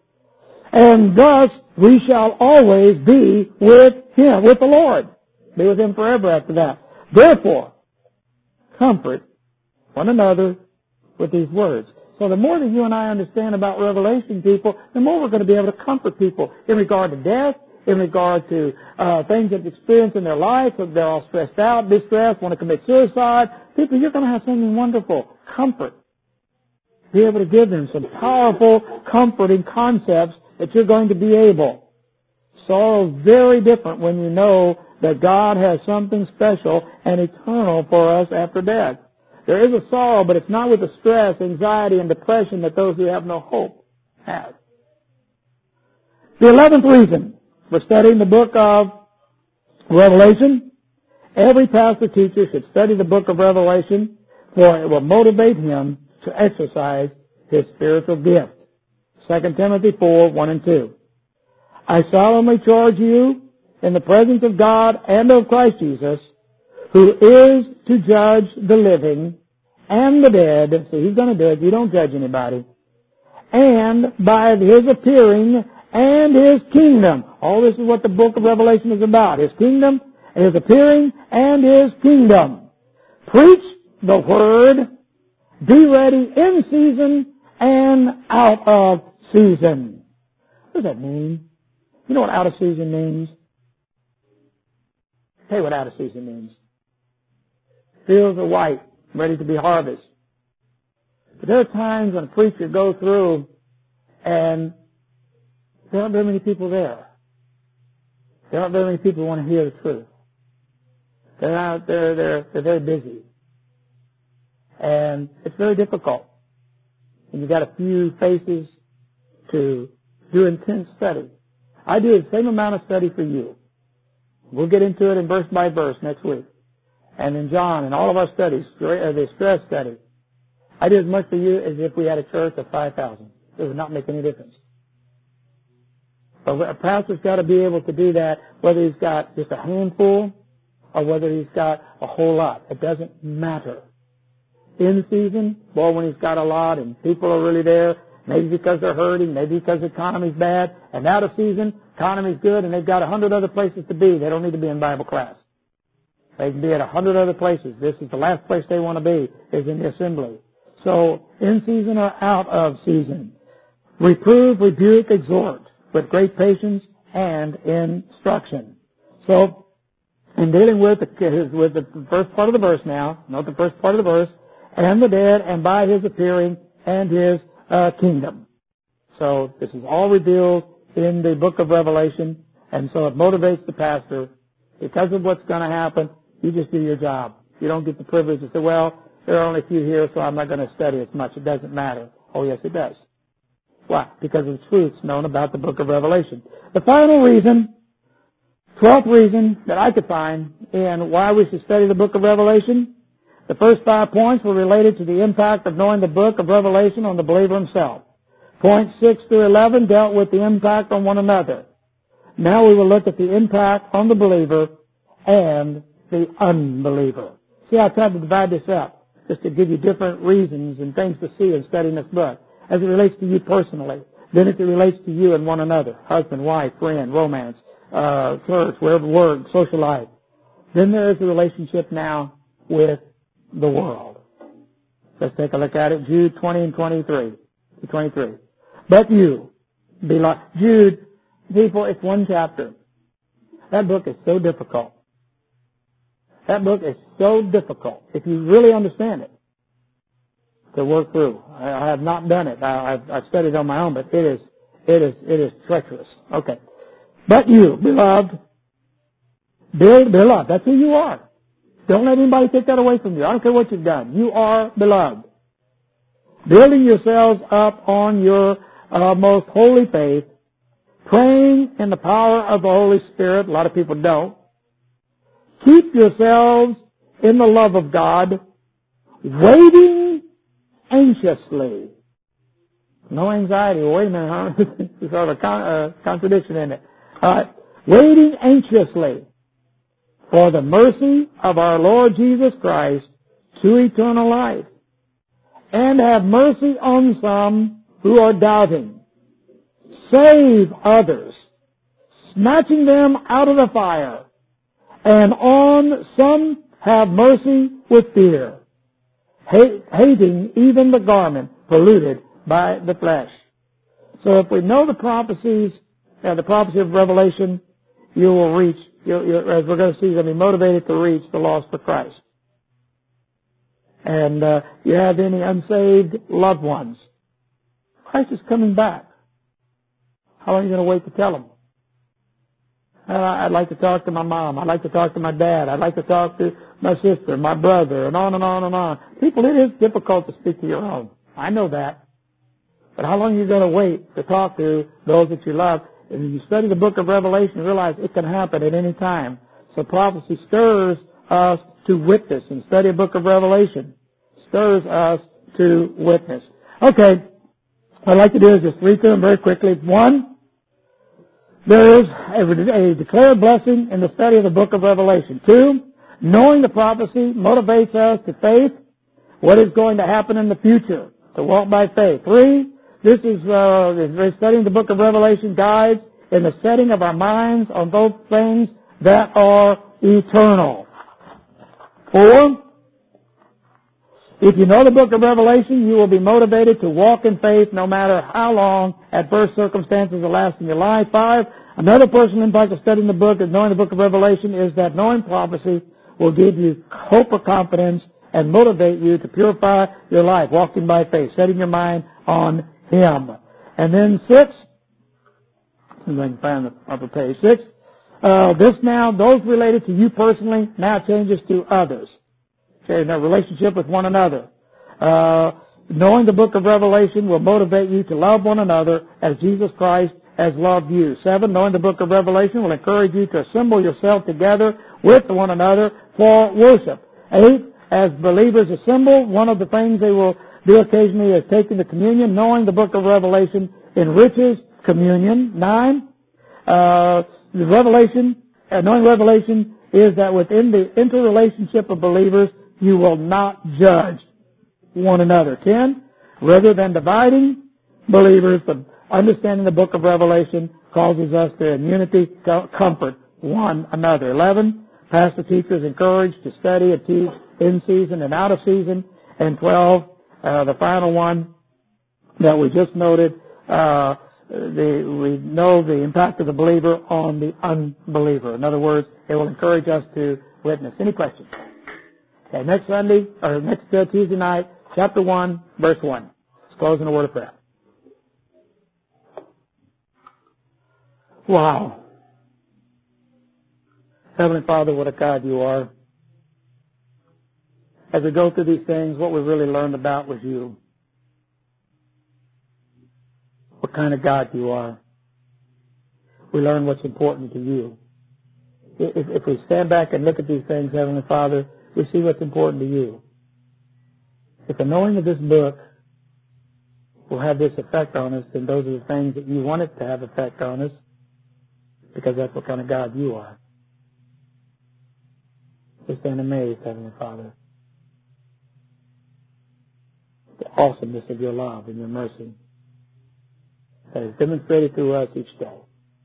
And thus we shall always be with him, with the Lord. Be with him forever after that. Therefore, comfort one another with these words. So the more that you and I understand about Revelation, people, the more we're going to be able to comfort people in regard to death, in regard to uh, things that they've experienced in their life, if they're all stressed out, distressed, want to commit suicide. People, you're going to have something wonderful. Comfort. Be able to give them some powerful, comforting concepts that you're going to be able. Sorrow is very different when you know that God has something special and eternal for us after death. There is a sorrow, but it's not with the stress, anxiety, and depression that those who have no hope have. The eleventh reason we're studying the book of Revelation. Every pastor teacher should study the book of Revelation, for it will motivate him to exercise his spiritual gift. Second Timothy four, one and two. I solemnly charge you in the presence of God and of Christ Jesus, who is to judge the living and the dead. So he's going to do it. You don't judge anybody. And by his appearing and his kingdom. All this is what the book of Revelation is about. His kingdom, his appearing, and his kingdom. Preach the word. Be ready in season and out of season. What does that mean? You know what out of season means? I'll tell you what out of season means. Fields are white, ready to be harvested. But there are times when a preacher goes through and there aren't very many people there. There aren't very many people who want to hear the truth. They're out there, they're, they're very busy. And it's very difficult. And you've got a few faces to do intense study. I do the same amount of study for you. We'll get into it in verse by verse next week. And in John and all of our studies, the stress study, I do as much for you as if we had a church of five thousand. It would not make any difference. But a pastor's got to be able to do that, whether he's got just a handful or whether he's got a whole lot. It doesn't matter. In season, boy, when he's got a lot and people are really there, maybe because they're hurting, maybe because the economy's bad, and out of season, economy's good, and they've got a hundred other places to be. They don't need to be in Bible class. They can be at a hundred other places. This is the last place they want to be, is in the assembly. So, in season or out of season. reprove, rebuke, exhort with great patience and instruction. So, in dealing with the, with the first part of the verse now, not the first part of the verse, and the dead, and by His appearing and His uh, kingdom. So, this is all revealed in the book of Revelation, and so it motivates the pastor. Because of what's going to happen, you just do your job. You don't get the privilege to say, well, there are only a few here, so I'm not going to study as much. It doesn't matter. Oh, yes, it does. Why? Because of the truths known about the book of Revelation. The final reason, twelfth reason that I could find in why we should study the book of Revelation, the first five points were related to the impact of knowing the book of Revelation on the believer himself. Points six through eleven dealt with the impact on one another. Now we will look at the impact on the believer and the unbeliever. See, I tried to divide this up just to give you different reasons and things to see in studying this book as it relates to you personally. Then as it relates to you and one another, husband, wife, friend, romance, uh, church, wherever, work, social life. Then there is a relationship now with the world. Let's take a look at it. Jude twenty and twenty-three. twenty-three. But you, beloved, Jude, people, it's one chapter. That book is so difficult. That book is so difficult, if you really understand it, to work through. I, I have not done it. I, I've, I've studied on my own, but it is, it is, it is treacherous. Okay. But you, beloved, beloved, that's who you are. Don't let anybody take that away from you. I don't care what you've done. You are beloved. Building yourselves up on your uh, most holy faith, praying in the power of the Holy Spirit. A lot of people don't. Keep yourselves in the love of God, waiting anxiously. No anxiety. Wait a minute, huh? There's sort of a con- uh, contradiction in it. Uh, waiting anxiously for the mercy of our Lord Jesus Christ to eternal life. And have mercy on some who are doubting. Save others, snatching them out of the fire. And on some have mercy with fear, hate, hating even the garment polluted by the flesh. So if we know the prophecies, uh, the prophecy of Revelation, you will reach, you'll, you'll, as we're going to see, you're going to be motivated to reach the lost for Christ. And uh, you have any unsaved loved ones, Christ is coming back. How long are you going to wait to tell them? Uh, I'd like to talk to my mom. I'd like to talk to my dad. I'd like to talk to my sister, my brother, and on and on and on. People, it is difficult to speak to your own. I know that. But how long are you going to wait to talk to those that you love? And when you study the book of Revelation, you realize it can happen at any time. So prophecy stirs us to witness, and study a book of Revelation stirs us to witness. Okay, what I'd like to do is just read through them very quickly. One, there is a, a declared blessing in the study of the book of Revelation. Two, knowing the prophecy motivates us to faith, what is going to happen in the future, to walk by faith. Three, this is uh, studying the book of Revelation guides in the setting of our minds on those things that are eternal. Four, if you know the book of Revelation, you will be motivated to walk in faith no matter how long adverse circumstances will last in your life. Five, another personal impact of studying the book and knowing the book of Revelation is that knowing prophecy will give you hope or confidence and motivate you to purify your life, walking by faith, setting your mind on Him. And then six, I'm going to find the upper page, six, uh, this now, those related to you personally, now changes to others. Okay, their relationship with one another. Uh, knowing the book of Revelation will motivate you to love one another as Jesus Christ has loved you. Seven, knowing the book of Revelation will encourage you to assemble yourself together with one another for worship. Eight, as believers assemble, one of the things they will do occasionally is taking the communion. Knowing the book of Revelation enriches communion. Nine, uh, the Revelation, uh, knowing Revelation is that within the interrelationship of believers, you will not judge one another. Ten, rather than dividing believers, the understanding the book of Revelation causes us to in unity comfort one another. Eleven, pastor teachers encouraged to study and teach in season and out of season. And twelve, uh, the final one that we just noted, uh, the, we know the impact of the believer on the unbeliever. In other words, it will encourage us to witness. Any questions? Okay, next Sunday, or next uh, Tuesday night, chapter one, verse one. Let's close in a word of prayer. Wow. Heavenly Father, what a God you are. As we go through these things, what we really learned about was you. What kind of God you are. We learn what's important to you. If, if we stand back and look at these things, Heavenly Father, we see what's important to you. If the knowing of this book will have this effect on us, then those are the things that you want it to have effect on us, because that's what kind of God you are. We stand amazed, Heavenly Father, the awesomeness of your love and your mercy that is demonstrated through us each day.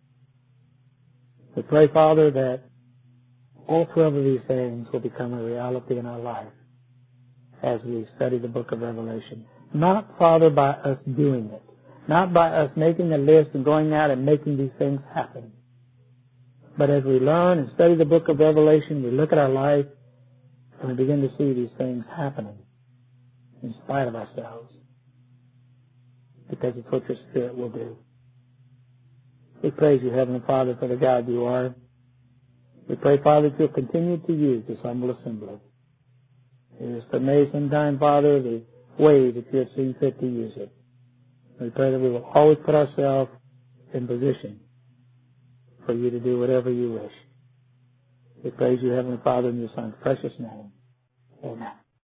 We pray, Father, that all twelve of these things will become a reality in our life as we study the book of Revelation. Not, Father, by us doing it. Not by us making a list and going out and making these things happen. But as we learn and study the book of Revelation, we look at our life and we begin to see these things happening in spite of ourselves. Because it's what your Spirit will do. We praise you, Heavenly Father, for the God you are. We pray, Father, that you'll continue to use this humble assembly. It is amazing time, Father, the way that you have seen fit to use it. We pray that we will always put ourselves in position for you to do whatever you wish. We praise you, Heavenly Father, in your Son's precious name. Amen.